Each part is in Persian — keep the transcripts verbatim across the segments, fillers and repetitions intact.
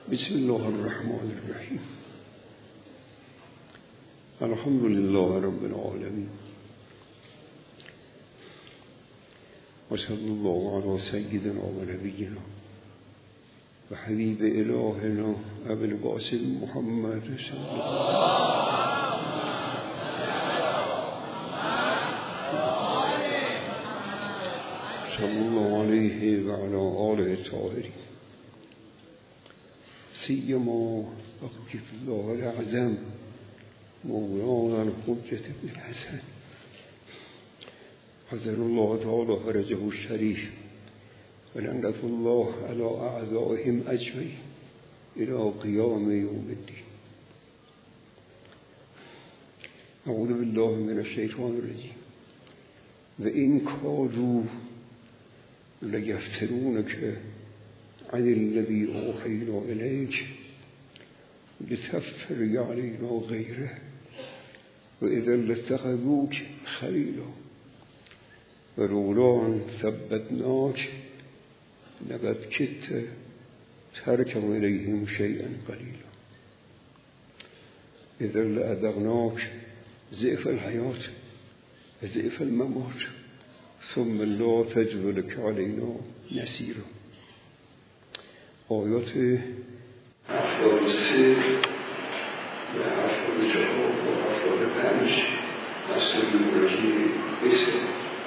بسم الله الرحمن الرحیم. الحمد لله رب العالمین و صلی الله علی سیدنا و نبینا و حبیب الهنا ابی القاسم محمد صلی الله علیه و علی آله الطاهرین سیما وقف الله الأعظم مولانا الحجة بن الحسن حضر الله تعالى فرجه الشريف ولعنة الله على أعدائهم أجمعين إلى قيام يوم الدين. أعوذ بالله من الشيطان الرجيم. وإن كادوا ليفتنونك عن الذي أوحينا إليك لتفتري علينا غيره وإذا لاتخذوك خليلا ولولا أن ثبتناك لقد كدت تركن إليهم شيئا قليلا إذا لأذقناك ضعف الحياة وضعف الممات ثم لا تجد لك علينا نصيرا. آیات هفتاد و سه و هفتاد و چهار و هفتاد و پنج از سوره مبارکه بسه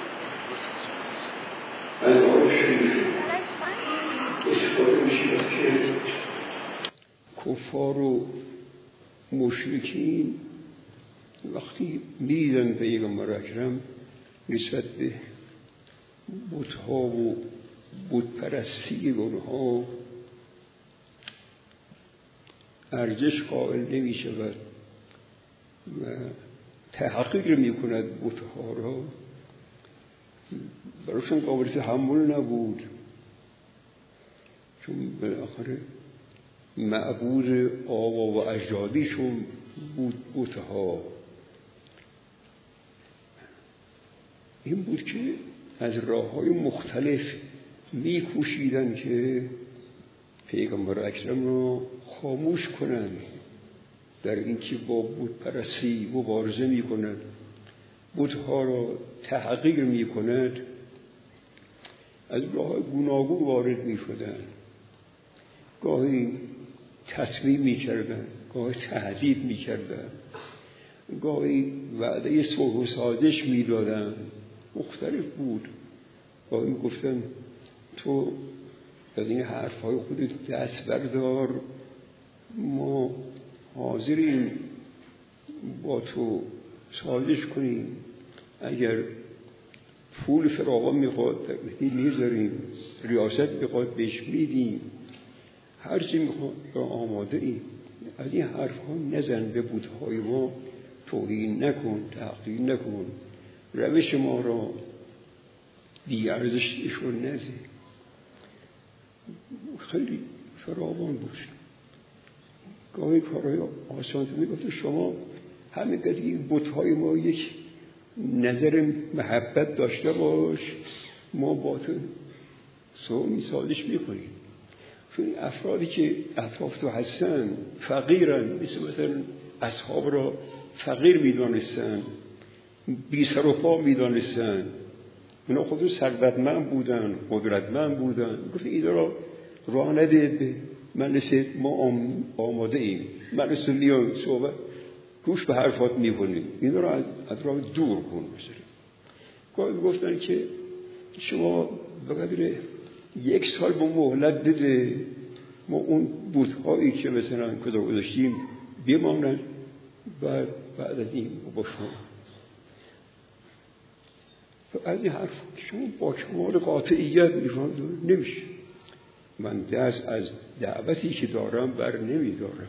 از آیات شریف استفاده میشه که کفار و مشرکین وقتی میدن پیغمبر اکرم نسبت به بت‌ها و بت‌پرستی اونها ارزش قائل نمی شود و تحقیر می کند بت‌ها را، برایشان قابل تحمل نبود، چون بالاخره معبود آقا و اجدادیشون بود بت‌ها. این بود که از راه‌های مختلف می کوشیدن که پیغمبر اکرم را خاموش کنند در اینکه با بت پرستی مبارزه می کند، بت‌ها را تحقیر می کند، از راه گوناگون وارد می شدند. گاهی تطمیع می کردند، گاهی تهدید می کردند، گاهی وعده صلح و سازش می دادند، مختلف بود. گاهی می گفتند تو از این حرفهای خودت دست بردار، ما حاضریم با تو سازش کنیم، اگر پول فراوان میخواد میذاریم، ریاست میخواد بهش میدیم، هرچی میخواد آماده ایم. از این حرفها نزن، به بت‌های ما توهین نکن، تحقیر نکن، روش ما را بی ارزش نشون نده. خیلی فراوان بود. گاهی کارهای آسان تو میگفت شما همین قدر این بت‌های ما یک نظر محبت داشته باش، ما با تو سومی سازش میکنیم. چون این افرادی که اطراف تو هستن فقیرن، مثل مثلا اصحاب را فقیر میدانستن، بی سر و پا میدانستن، اونا خودشون ثروتمند بودن، قدرتمند بودن. گفت این را راه نده به مجلس ما آماده ایم، مجلس میان صحبت گوش به حرفات میکنیم، این را از راه دور کن. مثلا گاهی گفتن که شما به قدر یک سال به مهلت بده، ما اون بت‌هایی که مثلا کجا گذاشتیم بمانن، بعد بعد از این با شما از این حرف شما با کمال قاطعیت میفهمید نمیشه. من دست از دعوتی که دارم بر نمیدارم.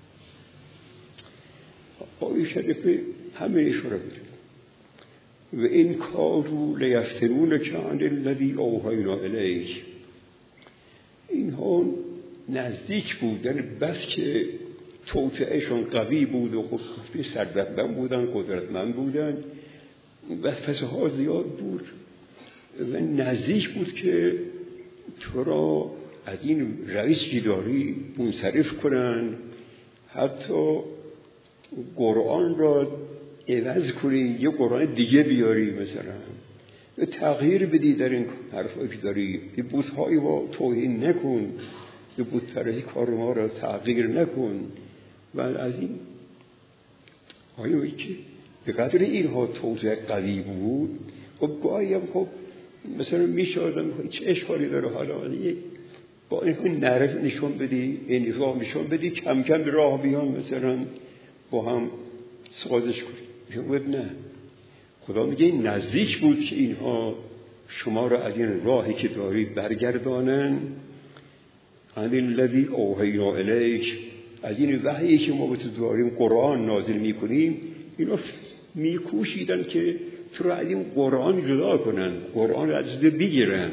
آیه شریف همه اشاره می‌کنه و این کارو لیفتنونک عن الذی اوحینا الیک. اینها نزدیک بودن، بس که توطئه‌شون قوی بود و خودخواستی ثروتمند بودن، قدرتمند بودن و فساد زیاد بود و نزدیک بود که تو را از این رئیس جداری منصرف کنن، حتی قرآن را عوض کنی یه قرآن دیگه بیاری، مثلا تغییر بدی در این حرفایی که داری، به بت‌های با توهین نکن، به بت پرستی کار ما را تغییر نکن. و از این آیا که به قدر اینها توضیح قوی بود، خب گاهی هم خب مثلا میشه آدم چه اشکالی داره حالا با این نرف نشون بدی، این راه نشون بدی، کم کم به راه بیان، مثلا با هم سازش کنی. میگه نه، خدا میگه نزدیک بود که اینها شما را از این راهی که دارید برگردانن. ان الذی اوحینا الیک، از این وحیی که ما به تو داریم قرآن نازل میکنیم، اینا میکوشیدن که تو را از این قرآن جدا کنن، قرآن را از تو بگیرن.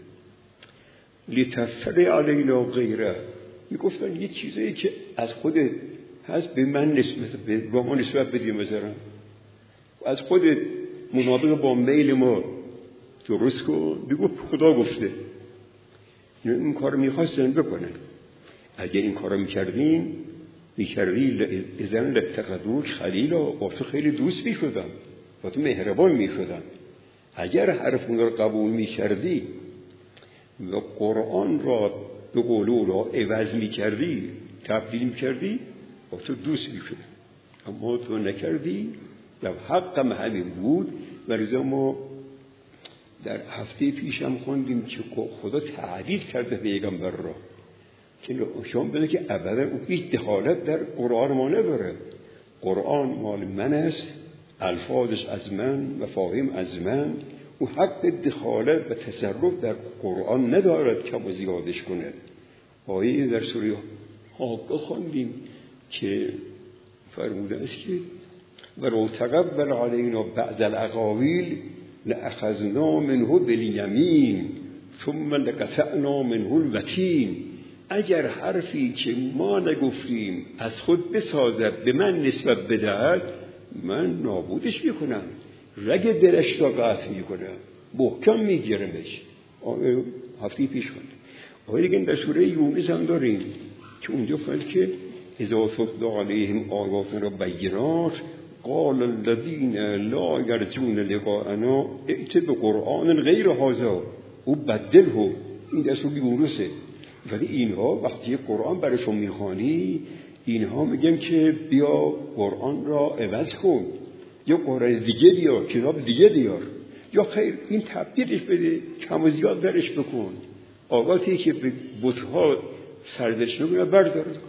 لتفتری علینا غیره، میگفتن یه چیزایی که از خودت هست به من نسبت به ما نسبت بدی، مثلا از خودت مناطق با میل ما درست کن، بگو خدا گفته. این کار میخواستن بکنن. اگر این کار میکردیم میکردی اذن لاتخذوک خلیلا، با تو خیلی دوست میشدم، با تو مهربان میشدم. اگر حرف اون رو قبول میکردی و قرآن را به قولو را عوض میکردی، تبدیل میکردی، با تو دوست میشدم. اما تو نکردی و حقم همین بود. و لذا ما در هفته پیش هم خوندیم که خدا تعبیر کرده پیغمبر را که شما بده که ابدا او هیچ دخالت در قرآن ما نداره. قرآن مال من است، الفاظش از من، مفاهیم از من. او حق دخالت و تصرف در قرآن ندارد که ما زیادش کنه. آیه در سوره حاقه خوندیم که فرموده است که ولو تقبل علینا بعض الاقاویل لأخذنا منه بالیمین ثم لقطعنا منه الوتین. اگر حرفی که ما نگفتیم از خود بسازد، به من نسبت بدهد، من نابودش میکنم، رگ دلش را قطع میکنم، محکم میگیرمش. هفته پیش خوند. آیه دیگه در سوره یونس هم داریم که اونجا فرمود که اذا تتلی علیهم آیاتنا بینات قال الذین لا یرجون لقاءنا ائت بقرآن غیر هذا او بدله. این در سوره یونسه. ولی اینها وقتی قرآن برشون میخوانی، اینها میگن که بیا قرآن را عوض کن، یا قرآن دیگه بیار، کتاب دیگه بیار، یا خیر این تبدیلش بده، کم و زیاد درش بکن. آقاتی که به بتها سرزنش میکنه بردار کن.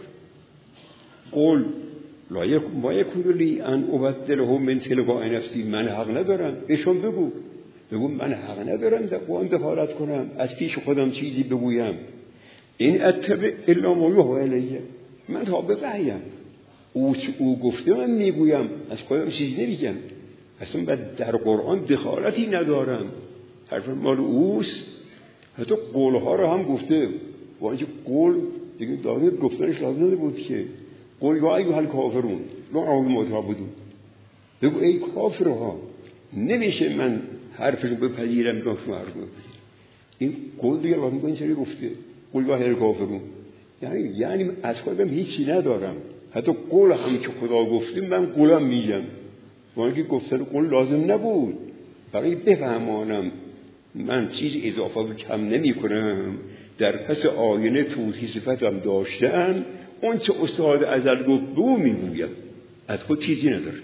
قول لا ما یکون لی ان ابدله من تلقاء نفسی، من حق ندارم. بهشون بگو بگو من حق ندارم در قرآن دخالت کنم، از پیش خودم چیزی بگویم. این اتبع الا ما یوحی الیه، من تابع وحیم، او او گفته من میگویم، از خودم چیزی نمیگم. اصلا در قرآن دخالتی ندارم، حرف مال اوست. حتی قولها رو هم گفته، با اینکه قول دیگه داده گفتنش لازم نبود که قول یا ایها الکافرون لا اعبد ما تعبدون، بگو ای کافرها نمیشه من حرفشو بپذیرم که شما حرف بپذیرم. این قول دیگه لازم این سری گفته قول یا ایها الکافرون، یعنی یعنی از خودم هیچی ندارم. حتی قول هم که خدا گفته من قولم میگم، با اینکه گفتن قول لازم نبود، برای بفهمانم من چیز اضافه و کم نمی کنم. در پس آینه توحید صفتم داشتم، اون چه استاد ازل گفت بو میگویم، از خود چیزی نداره.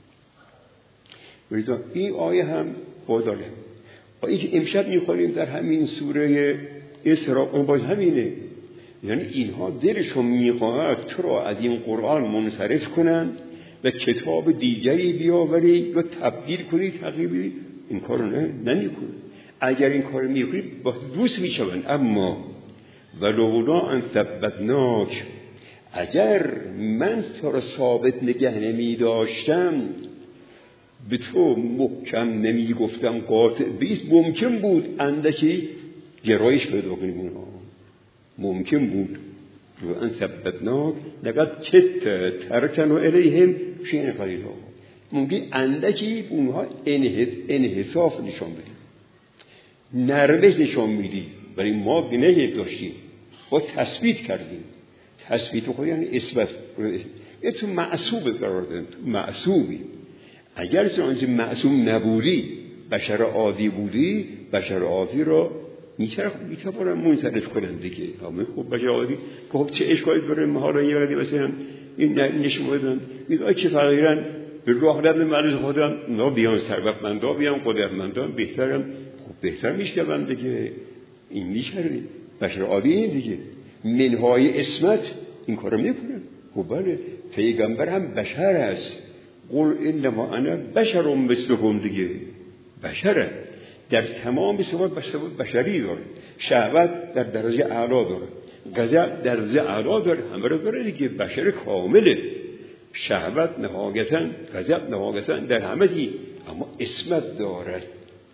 این آیه هم باداله. آیه که امشب میخوانیم در همین سوره اسراء باز همینه. یعنی اینها دلشون میخواهد تو را از این قرآن منصرف کنن و کتاب دیگری بیاوری یا تبدیل کنی، تغییر بدی. این کارو نه نمیکنه. اگر این کارو میکنی با دوست میشون. اما ولولا ان ثبتناک، اگر من تو را ثابت نگه نمی داشتم، به تو محکم نمی گفتم قاطع بیست، ممکن بود اندکی گرایش پیدا کنیم. ممکن بود و ان ثبتناک لقد کت ترکن الیهم شیئا قلیلا، ممکن اندکی اونها انحصاف نشان بدیم، نرمش نشان میدی، ولی ما نگه داشتیم. با تثبیت کردیم. تثبیت خود یعنی اثبات. یه تو معصوم قرار دادن، تو معصومی. اگر چنانچه معصوم نبودی، بشر عادی بودی، بشر عادی را میتوانن منصرف کنن دیگه. همه خب بشر عادی که خب چه اشکالی داره؟ ما حالا یه وقتی مثلا این نشون بدن میگه چه فقیرن به راه رفتن مرز خودم، اونا بیان ثروتمندا بیان قدرتمندان بهترم، خب بهتر میشون دیگه. این میشه بشر عادی این دیگه. منهای اسمت این کارو میکنن. خب بله پیغمبر هم بشر است. قل انما انا بشر مثلکم دیگه. بشره در تمام صفات بشری داره. شهوت در درجه اعلا داره، غضب در درجه اعلا داره، همه رو داره دیگه. بشر کامله. شهوت نهایتاً، غضب نهایتاً در همه چیز، اما اسمت دارد.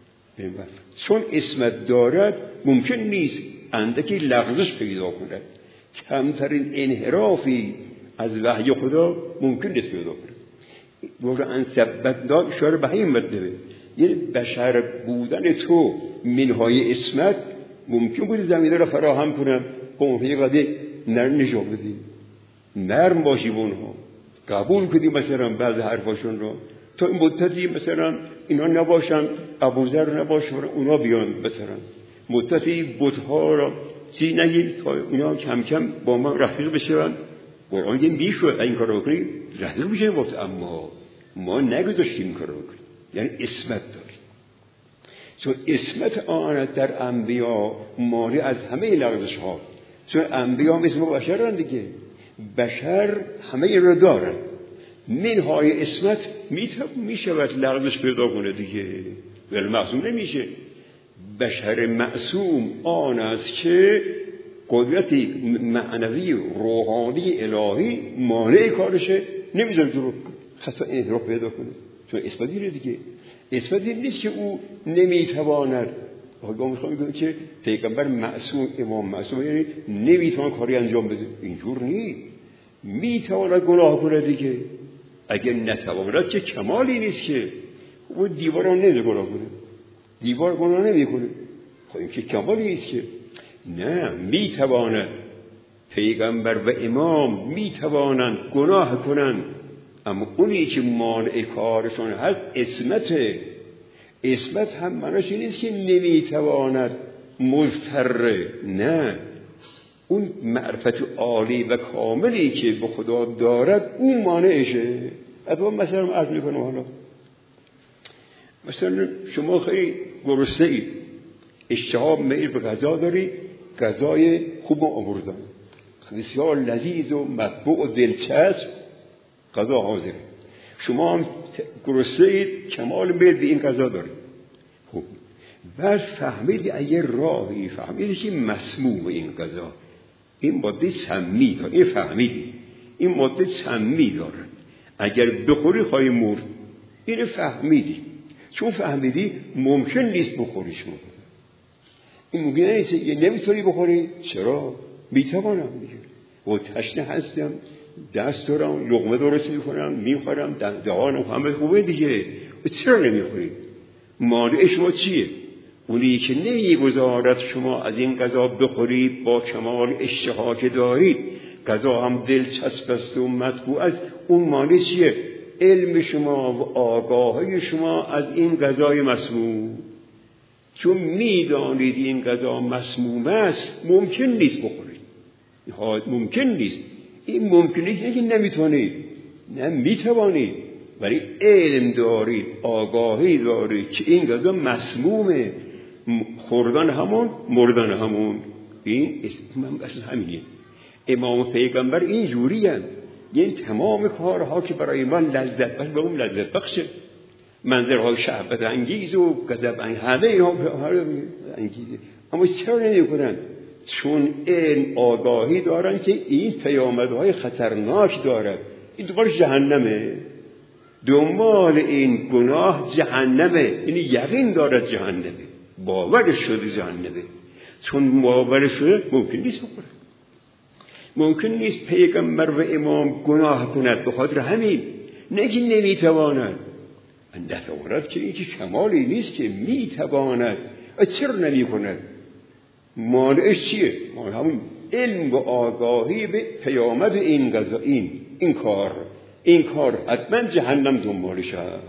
چون اسمت دارد ممکن نیست اندکی لغزش پیدا کند. کمترین انحرافی از وحی خدا ممکن نیست پیدا کند. واقعا ثبت داد اشاره به این مطلبه. یعنی بشر بودن تو منهای اسمت ممکن بود زمینه را فراهم کنم که اونها قدر نرم نشان بدی، نرم باشی با اونها، قبول کنی مثلا بعض حرفاشون رو. تا این مدتی مثلا اینا نباشن، ابوذر نباشه، اونا بیان مثلا مدتی بت‌ها را چی نگید تا اینا کم کم با ما رفیق بشن. قرآن یه میشه این کار رو کنی رفیق میشه وقت، اما ما نگذاشتیم این کار رو کنیم. یعنی اسمت داریم. چون اسمت آنت در انبیا مانع از همه لغزش ها. چون انبیا مثل ما بشرن دیگه. بشر همه این رو دارن. منهای اسمت میشود لغزش پیدا کنه دیگه، ولی معصوم نمیشه. بشر معصوم آن است که قدرتی معنوی روحانی الهی مانع کارشه، نمیذاره تو رو خطا انحراف پیدا کنه. چون اثبات دیره دیگه. اثبات نیست که او نمیتواند. آقا میخوام بگم که پیغمبر معصوم، امام معصوم، یعنی نمیتوان کاری انجام بده. اینجور نیست. میتواند گناه کنه دیگه. اگر نتواند که کمالی نیست که. او دیوار رو نمیشه گناه کنه. دیوار گناه نمیکنه. خب این که کمالی نیست که. نه، میتواند. پیغمبر و امام میتوانند گناه کنند، اما اونی که مانع کارشون هست اسمته. اسمت هم معناش این نیست که نمیتواند مضطره، نه، اون معرفت عالی و کاملی که به خدا دارد اون مانعشه. اما مثلا عرض میکنم حالا مثلا شما خیلی گرسنه اید، اشتها میل به غذا داری، غذای خوب و آوردن بسیار لذیذ و مطبوع و دلچسب غذا حاضره. شما هم گرسنه اید، کمال میل به این غذا دارید. خوب بعد فهمیدی اگه راهی فهمیدی که مسموم این غذا، این ماده سمی داره، این فهمیدی این ماده سمی داره، اگر بخوری خواهی مرد. این فهمیدی. چون فهمیدی ممکن نیست بخوریش مرد. این ممکن نیست، یه نمیتونی بخوری. چرا؟ میتوانم دیگه. و تشنه هستم، دست دارم، لقمه درست میکنم، میخورم، دهانم همه خوبه دیگه. چرا نمیخوری؟ مانع شما چیه؟ اونی که نمیگذارد شما از این غذا بخورید با کمال اشتها که دارید، غذا هم دلچسب است و مطبوع است، اون مانع چیه؟ علم شما و آگاهی شما از این غذای مسموم. چون میدانید این غذا مسموم است، ممکن نیست بخورید. ممکن نیست. این ممکن نیست که نمیتونید، نه میتوانید، ولی علم دارید، آگاهی دارید که این غذا مسمومه. خوردن همون، مردن همون. این اسم اصلا همینه. امام پیغمبر این جوری هست. یعنی تمام کارها که برای من لذت بخش به اون لذت بخشه. منظرهای شهوت انگیز و غضب انگیز همه اینها انگیزه، اما چرا نمی‌کنن؟ چون علم آگاهی دارن که این پیامدهای خطرناک دارد. این دوباره جهنمه. دنبال این گناه جهنمه. یعنی یقین دارد جهنمه، باورش شده جهنمه. چون باورش شده ممکن نیست بخوره. ممکن نیست پیغمبر و امام گناه کند به خاطر همین. نه که نمیتواند، نتواند که این که کمالی نیست که میتواند. چرا نمی کند؟ مانعش چیه؟ مانع همون علم و آگاهی به پیامد این قضا، این این کار این کار حتما جهنم دنبالش هست.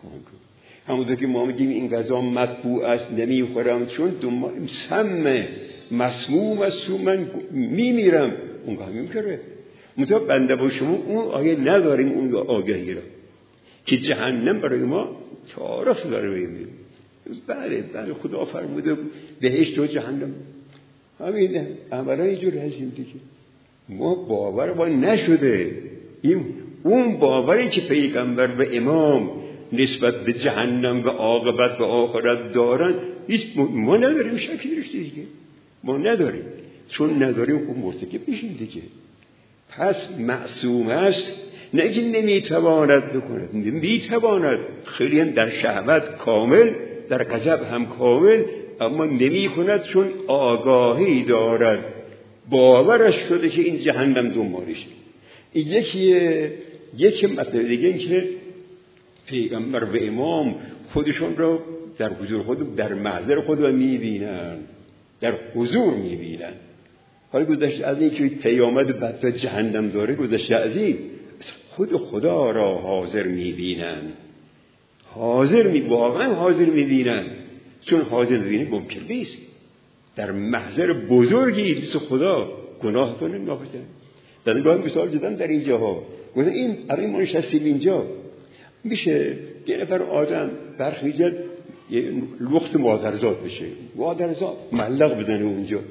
همونطور که ما میگیم این غذا مطبوع است نمیخورم چون دنبال سم مسموم است و من میمیرم، اونگاه میمیره. منتها بنده با شما اون آیه نداریم، اون آگاهی را که جهنم برای ما تعارف داره. ببینیم بله بله خدا فرموده بهشت و جهنم، همین اولا اینجور هستیم دیگه. ما باور ما نشده این اون باوری که پیغمبر و امام نسبت به جهنم و عاقبت و آخرت دارن هیچ ما نداریم، شکی درش دیگه ما نداریم. چون نداریم خب مرتکب میشیم دیگه. پس معصوم است، نه اینکه نمیتواند بکند، میتواند. خیلی هم در شهوت کامل، در غضب هم کامل، اما نمی کند چون آگاهی دارد، باورش شده که این جهنم دنبالشه. این یکیه. یکی مطلب دیگه این که پیغمبر و امام خودشون را در حضور خود، در محضر خود را میبینن، در حضور میبینن. حالا گذشته از این که پیامد بعد از جهنم داره، گذشته از این خود خدا را حاضر میبینن، حاضر می واقعا حاضر میبینن. چون حاضر میبینن ممکن نیست در محضر بزرگی مثل خدا گناه کنه ناپسند. در نگاه مثال زدم در اینجاها، گفتم این الان ما نشستیم اینجا، میشه یه نفر آدم برخیجد یه لخت مادرزاد بشه، مادرزاد ملق بدنه اونجا،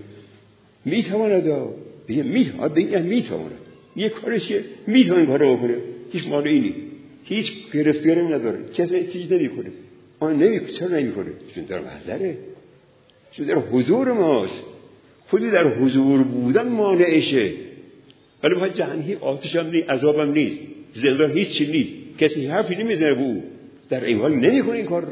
میتواند بگه میتواند بگه میتواند یه کارش که میتواند کارو بکنه، هیچ مانعی نیست، هیچ گرفتاری نداره، کسی چیز نمیکنه. آن نمیکنه. چرا نمیکنه؟ چون در محضره، چون در حضور ماست. خودی در حضور بودن مانعشه. ولی بخواد جهنمی آتش هم نیست، عذاب هم نیست، زندان هیچ چی نیست، کسی حرفی نمیزنه بود، در این حال نمیکنه این کار رو.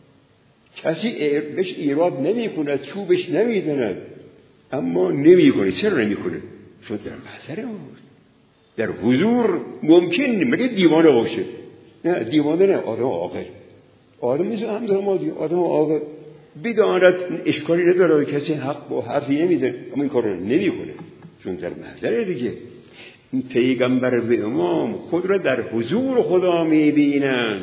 کسی بهش ایراد نمیکنه، چوبش نمیزنه، اما نمیکنه. چرا نمیکنه؟ چون در محضر ماست، در حضور. ممکن مگه دیوانه باشه؟ نه دیوانه نه، آدم عاقل. آدم نیست هم داره ما دیگه، آدم عاقل بداند اشکالی نداره، کسی حق با حرفی نمیزنه، اما این کار رو نمیکنه چون در محضر دیگه. پیغمبر و امام خود را در حضور خدا میبینن،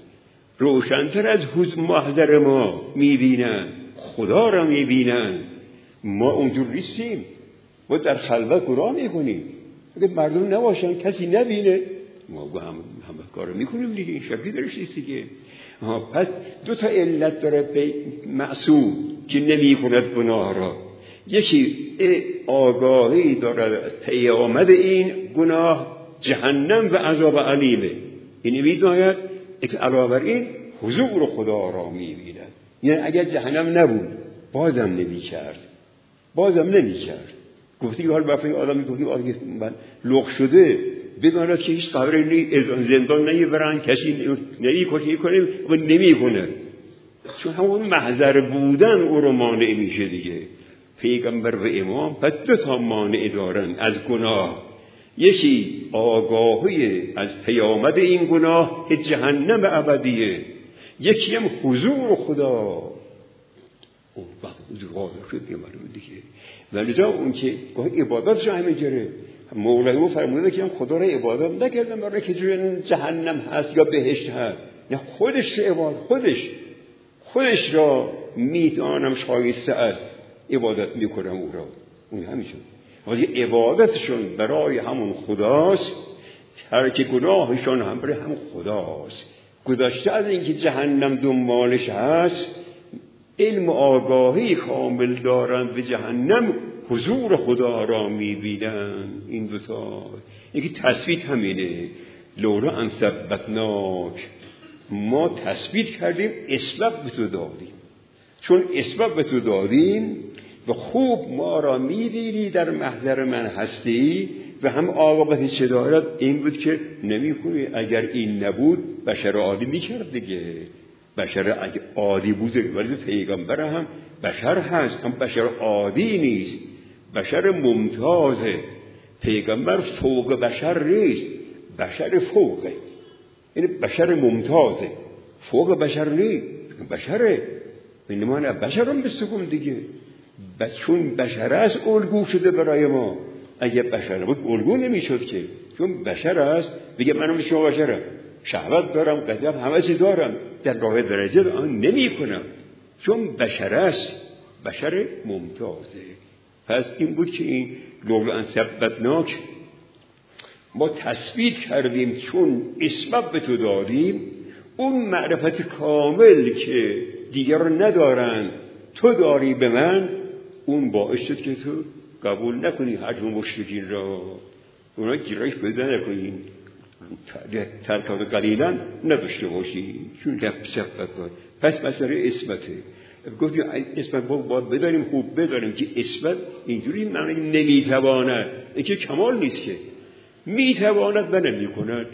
روشن‌تر از محضر ما میبینن، خدا را میبینن. ما اونجور نیستیم، ما در خلوت گناه میکنیم. اگه مردم نباشن، کسی نبینه، ما با هم همه کار میکنیم دیگه. این شکلی درش نیست دیگه. پس دو تا علت داره به معصوم که نمیکند گناه را. یکی آگاهی دارد پیامد این گناه جهنم و عذاب علیمه، این میداند که علاوه بر این حضور خدا را میبیند. یعنی اگر جهنم نبود بازم نمیکرد، بازم نمیکرد. گفتی که حال بفرین آدم میگفتی آدم من لغ شده بداند که هیچ خبری نیست، زندان نمیبرن، کسی نمیکشه کنه و نمیکنه، چون همون محضر بودن او رو مانع میشه دیگه. پیغمبر و امام پس دو تا مانع دارن از گناه. یکی آگاهی از پیامد این گناه که جهنم ابدیه، یکی هم حضور خدا. اون وقت حضور خدا شد معلومه دیگه. ولذا اون که گاهی عبادت را همه جره مولوی فرموده که خدا را عبادت نکردن برای که جهنم هست یا بهشت هست، نه خودش را عبادت، خودش خودش را میدانم شایسته است عبادت میکنم او را. اون همیشون ولی عبادتشون برای همون خداست، ترک گناهشون هم برای همون خداست. گذشته از اینکه جهنم دنبالش هست، علم و آگاهی کامل دارن به جهنم، حضور خدا را میبینن. این دوتا یکی تثبیت همینه. لولا ان ثبتناک، ما تثبیت کردیم، اسباب به تو دادیم. چون اسباب به تو دادیم و خوب ما را میبینی در محضر من هستی و هم عاقبت چه دارد این بود که نمیخونی. اگر این نبود بشر عادی میکرد دیگه. بشر اگه عادی بود، ولی پیغمبر هم بشر هست، هم بشر عادی نیست، بشر ممتازه. پیغمبر فوق بشر نیست، بشر فوقه، یعنی بشر ممتازه، فوق بشر نیست، بشره. اینما نه بشر هم بستگم دیگه. و چون بشر است الگو شده برای ما. اگه بشر بود الگو نمیشد که، چون بشر است بگه منم شما بشرم، شهوت دارم، غضب، همه چی دارم، در راه درجه آن نمی کنم، چون بشر است، بشر ممتازه. پس این بود که این لولا ان ثبتناک ما تثبیت کردیم، چون اسباب به تو دادیم، اون معرفت کامل که دیگر ندارن تو داری به من، اون باعث شد که تو قبول نکنی حجم مشرکین را، اونا گیرایش پیدا نکنین، ترکات قلیلا نداشته باشین، چون لب ثبت کن. پس مسئله اسمته. گفتیم اسمت باید بداریم، خوب بداریم که اسمت اینجوری معنی نمیتواند، این که کمال نیست که میتواند و نمی کند.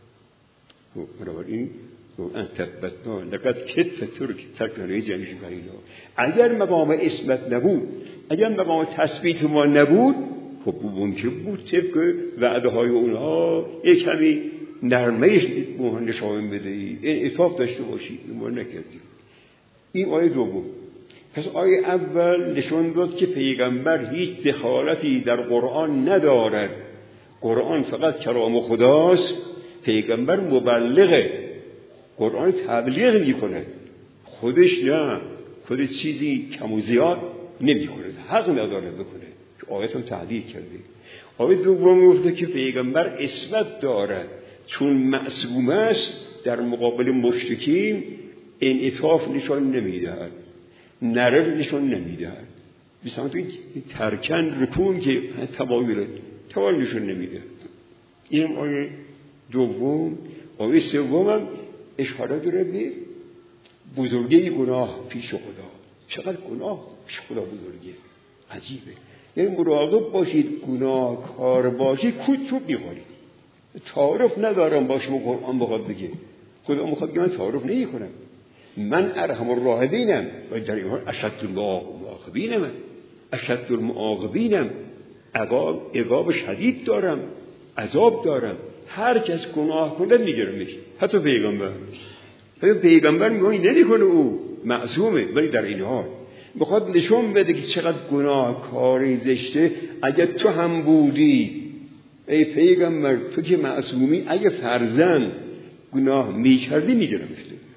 بنابراین ان ثبتنا لقد کدت ترکنی جمیش قلیلا. اگر مقام اسمت نبود، اگر مقام تثبیت ما نبود، خب ممکن بود طبق وعده های اونها یک کمی نرمش نشان بدهی، انعطاف داشته باشی. ما نکردیم. این آیه دوم. پس آیه اول نشان داد که پیغمبر هیچ دخالتی در قرآن ندارد، قرآن فقط کلام خداست، پیغمبر مبلغه، قرآن تبلیغ میکنه، خودش نه، خودش چیزی کم و زیاد نمیکنه، حق نداره بکنه که آیت هم تعدیل کرده. آیه دوم گفته که پیغمبر عصمت دارد، چون معصوم است در مقابل مشرکین انعطاف نشان نمیدهد، نرم نشان نمیدهد، مثلا ترکن رکون که تمایل تمایل نشان نمیده. این آیه دوم. آیه سوم هم اشاره داره به بزرگی گناه پیش خدا. چقدر گناه پیش خدا بزرگه، عجیبه. یعنی مراقب باشید گناه کار باشید کود چوب میخوری. تعارف ندارم باش و قرآن بخواد بگه، خدا میخواد که من تعارف نمی کنم، من ارحم الراحمینم و در این حال اشد المعاقبینم، اشد المعاقبینم، عقاب عقاب شدید دارم، عذاب دارم. هر کس گناه کنه میگیرمش، حتی پیغمبر. پیغمبر میگه نمیکنه، او معصومه، ولی در این حال میخواد نشون بده که چقدر گناه کاری زشته. اگه تو هم بودی ای پیغمبر، تو که معصومی، اگه فرزن گناه میکردی میگیرمش.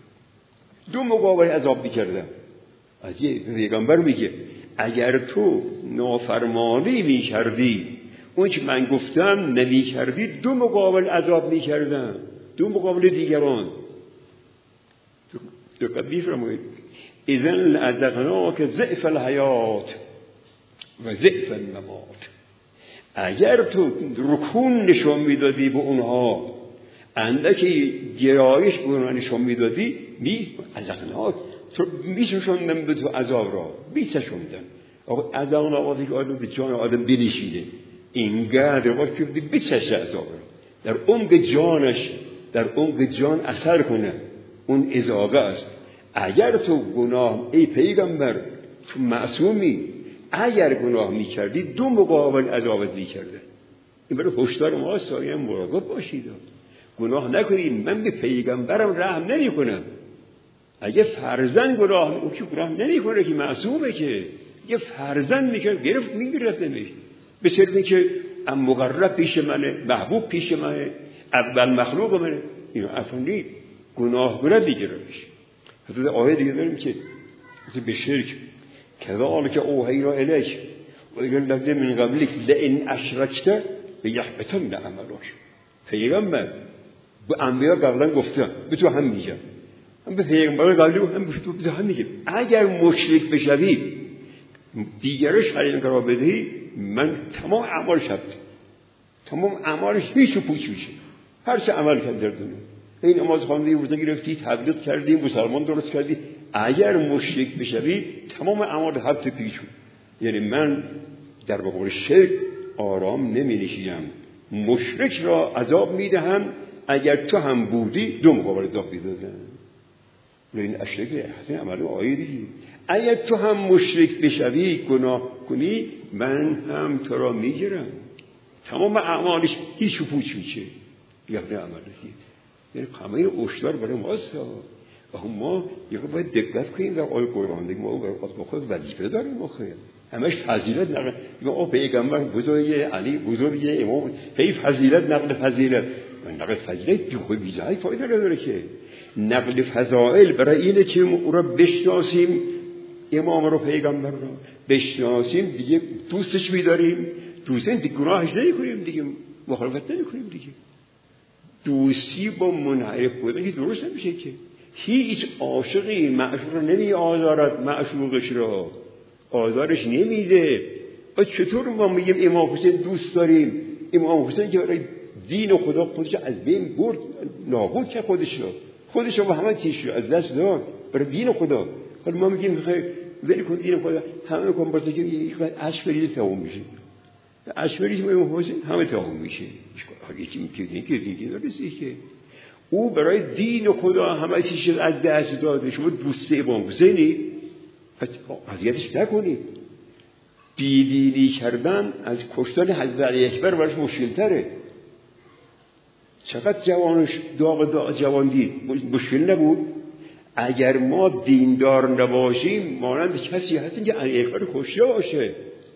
دو مقابل عذاب میکردم. عجیب. پیغمبر میگه اگر تو نافرمانی میکردی، اون که من گفتم نمیکردی، دو مقابل عذاب میکردم، دو مقابل دیگران. دقیق میفرمایید اذن لأذقناک ضعف الحیات و ضعف الممات. اگر تو رکون نشان میدادی به اونها، اندکی گرایش به اونها نشان میدادی، می اذقناک تو میشوندم به تو عذاب را، میشوندم. آقا عذاب نوازی که آدم به جان آدم بنشینه، اینقدر باش که بچشه عذاب را، در عمق جانش، در عمق جان اثر کنه. اون ازاقه است. اگر تو گناه، ای پیغمبر تو معصومی، اگر گناه میکردی دو مقابل عذابت میکرده. این برای هشدار ما سایه مراقب باشید، گناه نکنید. من به پیغمبرم رحم نمی کنم. اگه فرزند گناه، او که گناه نمی کنه که معصومه، که یه فرزند میکرد گرفت میگرفت نمیش، به صرفی که ام مقرب پیش منه، محبوب پیش منه، اول مخلوق منه، اینو افنی گناه گناه میگرفتش. حتی آیه دیگه داریم که به شرک کذالک اوحینا الیک و اگر لذه من قبلک لئن اشرکت لیحبطن عملک. پیغمبر به انبیا قبلا گفتن، به تو هم میگم، هم به پیغمبر قبلی هم به تو هم میگم، اگر مشرک بشوی دیگرش حریم قرار بدهی، من تمام اعمال شد، تمام اعمالش هیچ و پوچ میشه، هر چه عمل کرد در دنیا. این نماز خواندی، روزه گرفتی، تبلیغ کردی، مسلمان درست کردی، اگر مشرک بشوی تمام اعمال حبط پیچ شد. یعنی من در مقابل شرک آرام نمی نشینم، مشرک را عذاب میدهم. اگر تو هم بودی دو مقابل عذاب میدادم. این اشرک حسین عمل آیه دیگه. اگر تو هم مشرک بشوی، گناه کنی، من هم تو را میگیرم، تمام اعمالش هیچ و پوچ میشه. یعنی عمل دیگه. یعنی همه اشتار برای ماست. و هم ما یه باید دقت کنیم در آیه قرآن دیگه. ما برای خود وظیفه داریم. آخه همش فضیلت نقل. او پیغمبر بزرگه، علی بزرگه، امام هی فضیلت نقل فضیلت. نقل فضیلت بی بیزایی فایده نداره که. نقل فضائل برای اینه که او را بشناسیم، امام رو، پیغمبر رو بشناسیم، دیگه دوستش می‌داریم، دوستن دیگه گناهش نمی‌کنیم، دیگه مخالفت نمی‌کنیم دیگه. دوستی با منحرف بودن که درست نمیشه که. هیچ عاشقی معشوق رو نمی آزارد، معشوقش رو آزارش نمیده. و چطور ما میگیم امام حسین دوست داریم؟ امام حسین که برای دین و خدا خودش از بین برد، نابود کرد خودش رو، خودش رو با همه چیز رو از دست داد برای دین و خدا. حالا ما میگیم خیلی ولی کن دین خدا، همه کن برای که یک وقت عشق بریده تمام میشه، عشق بریده امام حسین همه تمام میشه. حالا یکی میگه که دیگه نرسی که او برای دین و خدا همه چیز از دست داده. شما دوست امام حسینی، پس اذیتش نکنید. بیدینی کردن از کشتن حضرت علی اکبر براش مشکل‌تره. چقدر جوانش داغ داغ جوان دید، مشکل نبود. اگر ما دیندار نباشیم مانند کسی هستیم که علی اکبر کشته باشه،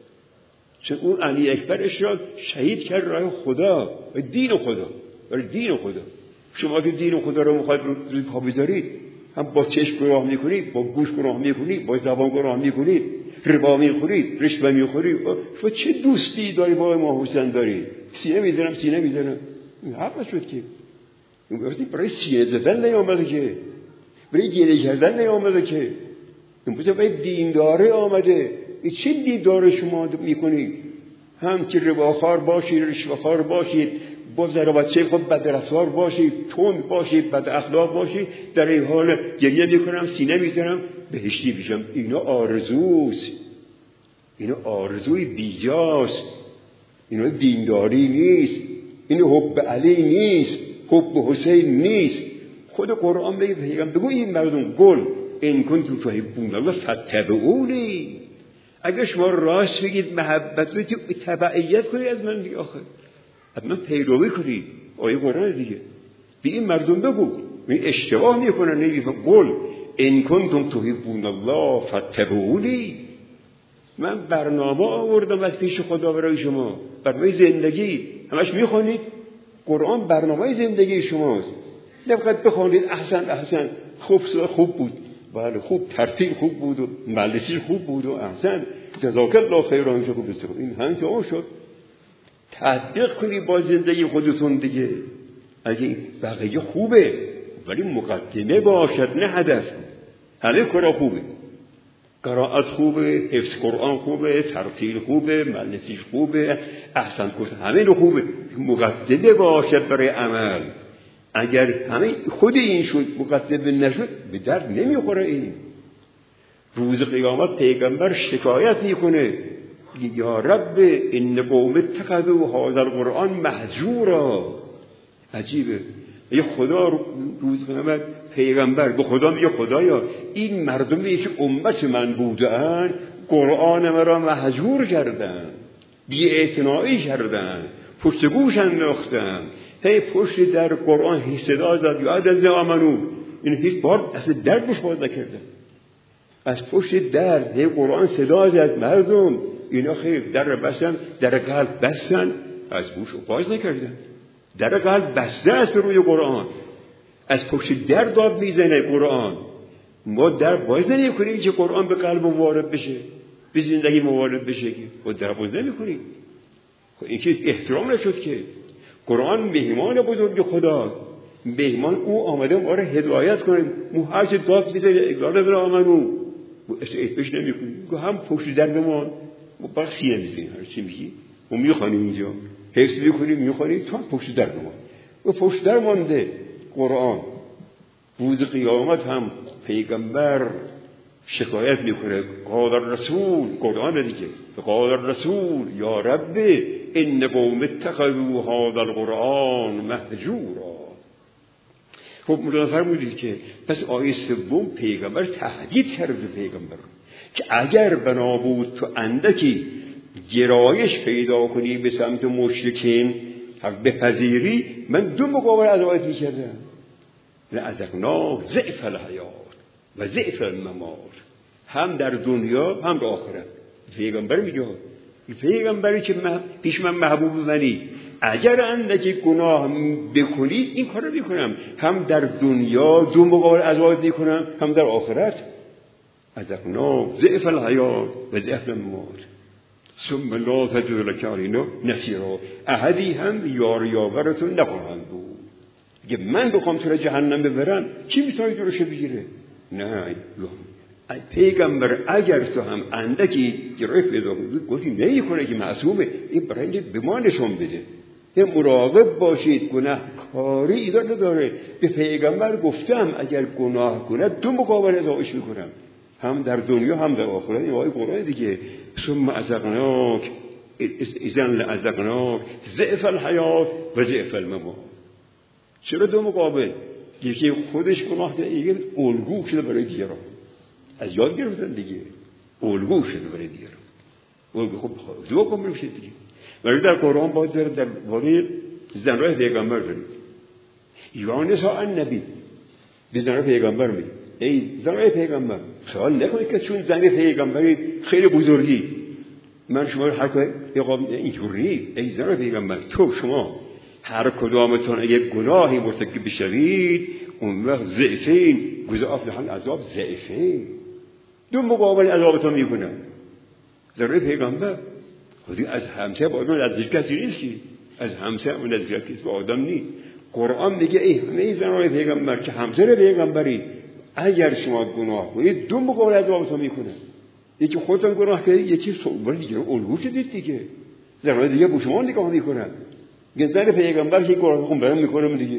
چون اون علی اکبرش را شهید کرد راه خدا و دین و خدا، برای دین و خدا. شما که دین و خدا رو میخواید روی پا بذارید، هم با چشم گناه میکنید، با گوش گناه میکنید، با زبان گناه میکنید، ربا میخورید، رشوه میخورید. شما چه دوستی داری با امام حسین دارید؟ سینه میزنم سینه میزنم، این حق شد که این گفتی برای سینه زدن نیامده که، برای گریه کردن نیامده که، این بوده برای دینداره آمده. این چه دینداره شما میکنید؟ هم که رباخوار باشید، رشوه‌خوار باشید، با ذره بچه خود بدرفتار باشید، تند باشید، بد اخلاق باشید، در این حال گریه میکنم سینه میزنم بهشتی بشم. اینا آرزوست، اینا آرزوی بیجاست، اینا دینداری نیست، اینا حب علی نیست، حب حسین نیست. خود قرآن بگه پیغمبر بگو این مردم گل ان کنتم تحبون الله فاتبعونی، اگر شما راست بگید محبت رو تبعیت کنید از من دیگه، آخر از من پیروی کنید. آیه قرآن دیگه به این مردم بگو، این اشتباه میکنن. نمیگه قل ان کنتم تحبون الله فاتبعونی، من برنامه آوردم از پیش خدا برای شما، برنامه زندگی. همش میخونید قرآن برنامه زندگی شماست. نفقط بخونید احسن احسن، خوب خوب بود، بله خوب، ترتیب خوب بود و مجلسی خوب بود و احسن، جزاک الله خیرا، خوب است. این هم که اون شد. تطبیق کنید با زندگی خودتون دیگه. اگه بقیه خوبه ولی مقدمه باشد نه هدف. همه کارا خوبه، قرائت خوبه، حفظ قرآن خوبه، ترتیل خوبه، مجلسی خوبه، احسن کردن همه رو خوبه، مقدمه باشد برای عمل. اگر همه خود این شد مقدمه نشد به درد نمیخوره. این روز قیامت پیغمبر شکایت میکنه یا رب ان قوم اتخذوا هذا القرآن مهجورا. عجیبه، یه خدا روز قیامت پیغمبر به خدا میگه خدایا این مردمی که امت من بودن قرآن مرا مهجور کردن، بی اعتنایی کردن، پشت گوش انداختن، هی پشت در قرآن هی صدا زد یاد از آمنو، این هیچ بار اصلا دردش باز نکردن. از پشت در هی قرآن صدا زد مردم، اینا خیر در بستن، در قلب بستن، از گوش باز نکردن. در قلب بسته است روی قرآن، از پشت در داد میزنه قرآن. ما در باز نمی‌کنیم که قرآن به قلب وارد بشه، به زندگی وارد بشه، که ما در باز نمی‌کنیم. خب این که احترام نشد که. قرآن مهمان بزرگ خدا، مهمان او آمده ما را هدایت کنه. مو هر چه داد میزنه اگرانه برای آمنو اسعیفش نمی کنیم، هم پشت در بمان ما بخشی نمیزنیم. هر چی میگی ما میخوانیم اینجا حفظ میکنیم میخوانیم تا پشت در بمان و پشت در مانده قرآن. روز قیامت هم پیغمبر شکایت میکنه قال الرسول، قرآن دیگه، قال الرسول یا رب ان قوم اتخذوا هذا القرآن مهجورا. خب ملاحظه فرمودید که پس آیه سوم پیغمبر تهدید کرده پیغمبر که اگر بنا بود تو اندکی گرایش پیدا کنی به سمت مشرکین حق بپذیری، من دو مقابل عدالت میکردم، لأذقناه ضعف الحیات و ضعف الممات، هم در دنیا هم در آخرت. پیغمبر میگه پیغمبری که پیش من محبوب منی، اگر اندکی گناه بکنی این کار رو میکنم، هم در دنیا دو مقابل عذاب میکنم، هم در آخرت اذقنا ضعف الحیات و ضعف الموت ثم لا تجد لك علینا نصیرا. احدی هم یار یاورتون نخواهند بود. اگه من بخوام تو را جهنم ببرم کی میتونه جلوش بگیره؟ نه. پیغمبر اگر تو هم اندکی جرأت پیدا کنی گفتی نمیکنه که معصومه، این برای به ما نشون بده. یه مراقب باشید، گناه کاری ایراد نداره. به پیغمبر گفتم اگر گناه کنه دو مقابل عذابش میکنم، هم در دنیا هم در آخرت. این آیه قرآن دیگه. ثم ازقناک اذن لازقناک ضعف الحیات و ضعف الممات. چرا دو مقابل؟ یکی خودش گناه کرده، یکی الگو شده برای دیگران. از یاد گرفتن دیگه، الگو شده برای دیگران. الگو خب دو کن میشه دیگه. ولی در قرآن باید در ولی زنراه پیغمبر داریم. یونس النبی به زنراه پیغمبر میگه ای زنراه پیغمبر خیال نکنید که چون زن پیغمبری خیلی بزرگی من شما رو هر کدام اینجوری. ای زنراه پیغمبر تو شما هر کدامتون اگه گناهی مرتکب بشوید اون وقت ضعفین گذاف لحن عذاب ضعفین دو مقابل عذابتون میکنن. زنراه پیغمبر خودی از همسایه با آدم نزدیک کسی نیست که از همسایه اون نزدیک کسی با آدم نیست. قرآن میگه ای همه زنان پیغمبر که همسر پیغمبری اگر شما گناه کنید دو مقابل عذابتون میکنه. یکی خودتون گناه کردید، یکی صحبت دیگه رو الگو شدید دیگه. زنان دیگه با شما نگاه میکنن. میگن زن پیغمبر که گناه کن برام میکنم دیگه.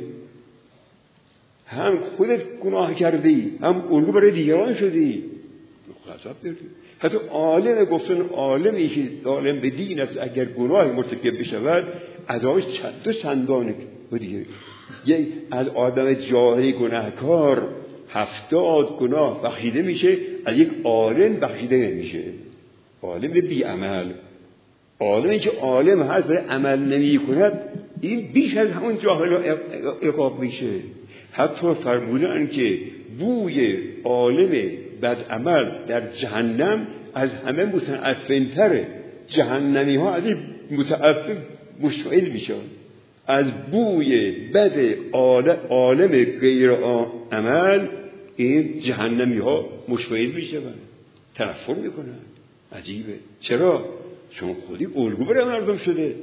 هم خودت گناه کردی، هم الگو برای دیگران شدی. غضب داری. حتی عالم گفتن عالمی که عالم به دین است اگر گناه مرتکب بشود عذابش چند و چندانه دیگه. یک از آدم جاهل گناهکار هفتاد گناه بخشیده میشه، از یک عالم بخشیده نمیشه. عالم بی عمل، عالمی که عالم هست برای عمل نمی کند این بیش از همون جاهل عقاب میشه. حتی فرمودن که بوی عالم بد عمل در جهنم از همه متعفن‌تره. جهنمی ها از این متعفن مشمئز میشن. از بوی بد عالم غیر عمل این جهنمی ها مشمئز میشن، تنفر میکنن. عجیبه. چرا؟ چون خودی الگو برای مردم شده.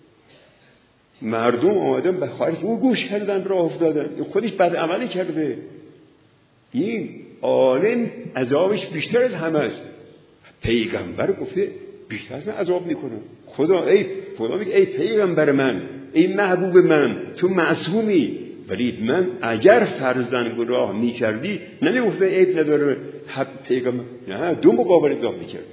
مردم آمدن به خواهش او گوش کردن، راه افتادن. خودش بد عملی کرده. این عالم عذابش بیشتر از همه است. پیغمبر گفته بیشتر از من عذاب میکنه. خدا ای خدا میگه ای پیغمبر من، ای محبوب من، تو معصومی، ولی من اگر فرضاً گناه میکردی نمیگفته عیب نداره حق پیغمبر، نه دو مقابل عذاب میکردم.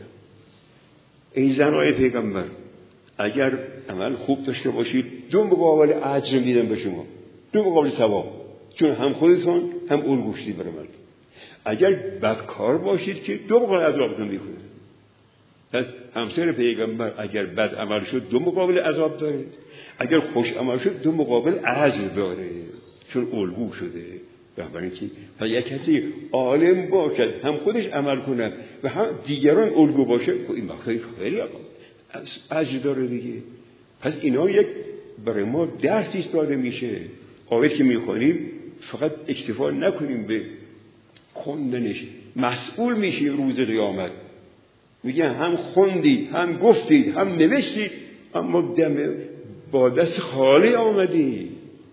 ای زنای پیغمبر اگر عمل خوب داشته باشید دو مقابل اجر میدم به شما، دو مقابل ثواب، چون هم خودتون هم الگو شدید برای من. اگر بدکار باشید که دو مقابل عذابتون میکنه. پس همسر پیغمبر اگر بد عمل شد دو مقابل عذاب داره، اگر خوش عمل شد دو مقابل اجر داره، چون الگو شده. بنابراین که پس یک کسی عالم باشد هم خودش عمل کنه و هم دیگران الگو باشه، این بخشی خیلی اجر داره دیگه. پس اینا یک برای ما درسی داده میشه. آیه که میخونیم فقط اکتفا نکنیم به خوندنش، مسئول میشیم روز قیامت. میگه هم خوندید، هم گفتید، هم نوشتید، اما دم با دست خالی آمدی.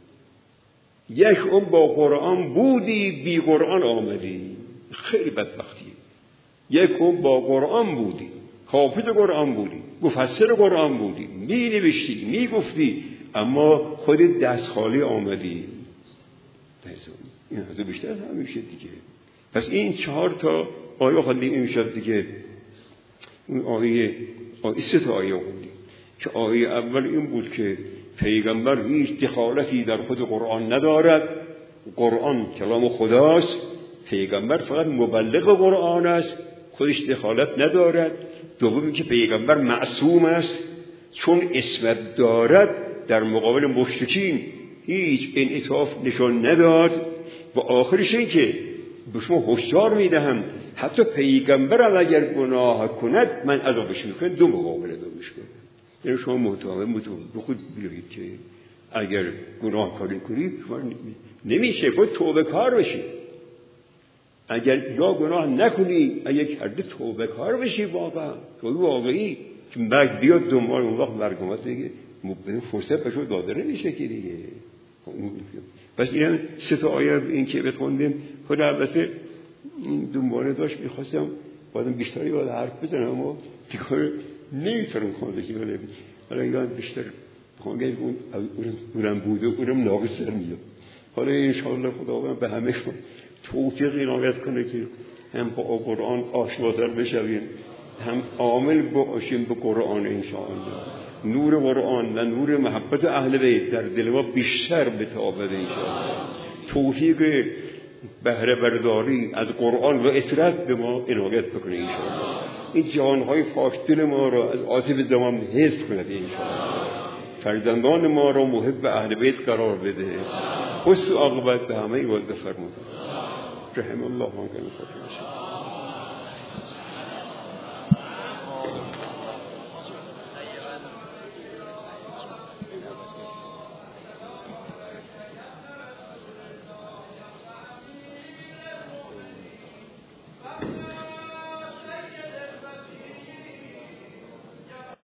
یک اون با قرآن بودی، بی قرآن آمدی. خیلی بدبختی. یک اون با قرآن بودی، حافظ قرآن بودی، مفسر قرآن بودی، می نوشتی، می گفتی، اما خودت دست خالی آمدی. این حضور بیشتر همیشه دیگه. پس این چهار تا آیه خوندیم امشب دیگه. اون آیه آیه سه تا آیه خوندیم که آیه اول این بود که پیغمبر هیچ دخالتی در خود قرآن ندارد. قرآن کلام خداست، پیغمبر فقط مبلغ قرآن است، خودش دخالت ندارد. دوم که پیغمبر معصوم است، چون عصمت دارد در مقابل مشرکین هیچ انعطاف نشان نداد. و آخرش این که به شما هشدار میدهم حتی پیغمبرم اگر گناه کند من عذابش میکنم، دو مقابل عذابش کنم. یعنی شما متهم متهم خود بگید که اگر گناه کاری کنید شما نمیشه باید توبه کار بشی. اگر یا گناه نکنی اگر کرده توبه کار بشی واقعا توبه واقعی که مرگ بیاد دنبال اون وقت مرگ اومد دیگه فرصت بهش داده نمیشه که دیگه. پس این سه تا آیه این که بخوندیم خود البته دنباله داشت میخواستم بازم بیشتری باید حرف بزنم اما دیگه نمیتونم خونده که ولی حالا اینا بیشتر خونده اونم بوده اونم ناقص در میاد. حالا انشاءالله خداوند به همه توفیق عنایت کنه که هم با قرآن آشناتر بشویم هم عامل باشیم به قرآن انشاءالله. نور قرآن و نور محبت اهل بیت در دل ما بیشتر بتابد انشاءالله. توفیق بهره برداری از قرآن و اطرت به ما عنایت بکنه انشاءالله. این جهانهای پاک دل ما را از عاطف زمان حفظ کنه انشاءالله. فرزندان ما را محب اهل بیت قرار بده. حسن عاقبت به همه ایوان بفرماید. رحم الله من کان خاطر